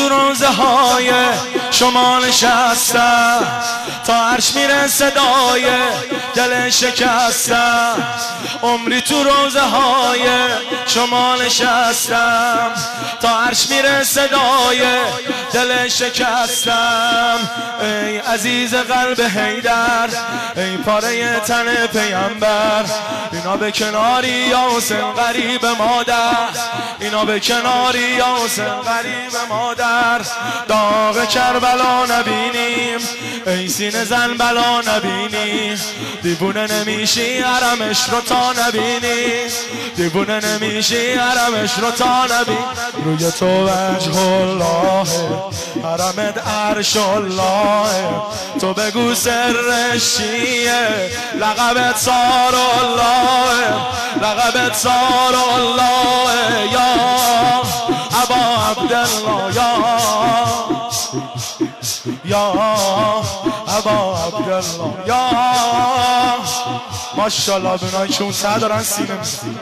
روزه های شما نشستم، تا عرش میره صدای دل شکستم. عمری تو روزه های شما نشستم، تا عرش میره صدای دل شکستم. ای عزیز قلب حیدر، ای پاره تن پیامبر، اینا به کناری یا حسین غریب مادر، اینا به کناری یا حسین غریب مادر. داغ کربلا نبینیم، ای سینه زن بلا نبینیم، دیوونه نمیشی حرمش رو تا نبینی، دیوونه نمیشی حرمش رو تا نبینی. روی تو وجه الله، حرمت عرش الله، تو بگو سرش چیه، لقبت سار الله، لقبت سار الله. یا ابا عبدالله، یا ابا عبدالله، یا ماشاءالله بنای که اون سر دارن سینه میزن.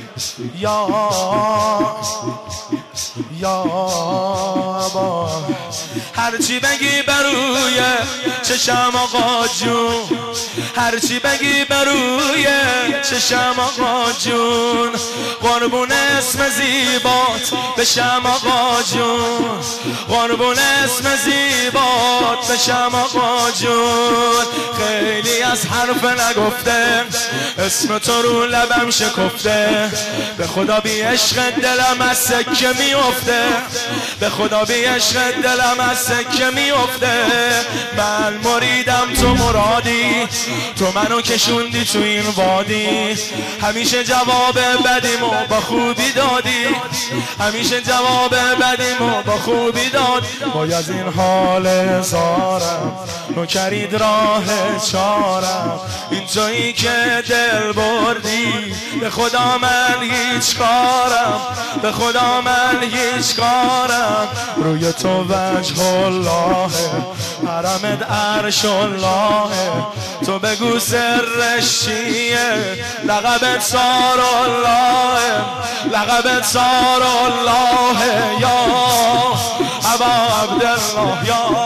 یا ابا هرچی بگی بروی چشم آقا جون، هرچی بگی بروی چشم آقا جون، قربون اسم زیبات بشم آقا جون، قربون اسم زیبات بشم آقا جون. خیلی از حرف نگفته، اسم تو رو لبم شکفته، به خدا بی عشق دلم از سکه میفته، به خدا بی عشق دلم از سکه میفته. من مریدم تو مرادی، تو منو کشوندی تو این وادی، همیشه جواب بدیمو با خوبی دادی، همیشه جواب بدیمو با خوبی داد. باید از این حال زارم نکرید راه چارم، این جایی که دل بردی به خدا من هیچ کارم، به خدا من هیچ کارم. روی تو وجه الله، حرمت عرش الله، تو بگو سرش چیه، لقبت سار الله، لقبت سار الله. یا ابا عبدالله،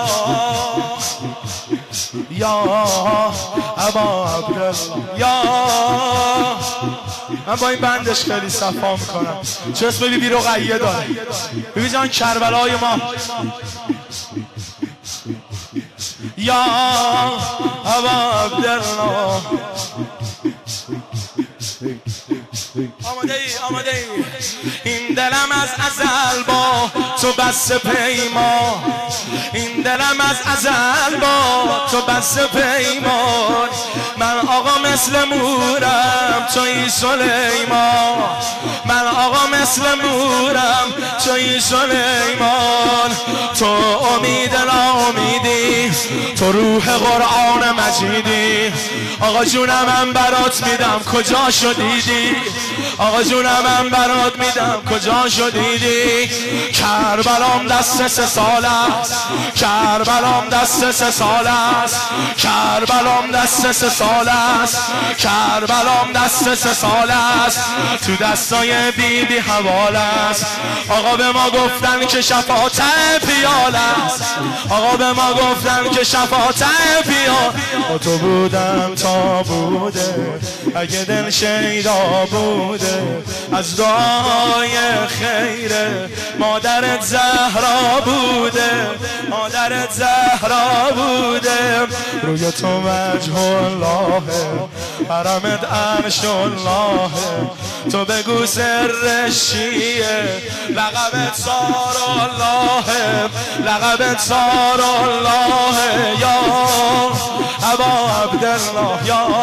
یا ابا عبدالله. یا من با این بندش خیلی صفا میکنم، چه اسم بی رقیه داره. ببین جان کربلای ما. یا ابا عبدالله، آماده ای آماده ای. این دلم از ازل با تو بس پیمان، این دلم از ازل با تو بس پیمان. من آقا مثل مورم توی سلیمان، من آقا مثل مورم توی سلیمان. تو امید ناامیدی، تو روح قرآن مجیدی. آقا جونم من برات میدم کجا شدیدی، آقا جونم من برات میدم کجا شدیدی. کربلام دست 3 سال است، کربلام دست 3 سال است، کربلام دست 3 سال است، کربلام دست 3 سال است، تو دستای بیبی حوال است. آقا به ما گفتن که شفاعت پیال است، آقا به ما گفتن که شفاعت پیال. با تو بودم تا بوده، اگه دل شیدا بوده، از دعای خیر مادرت زهرا بوده، مادرت زهرا بوده. روی تو وجه الله، حرمت عرش الله، تو بگو سرش چیه، لقبت سار الله، لقبت سار الله. یا ابا عبدالله،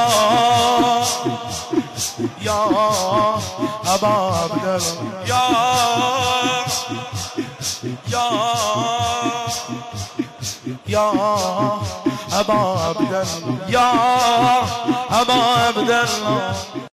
یا ابا عبدالله، یا ابا عبدالله، یا ابا عبدالله.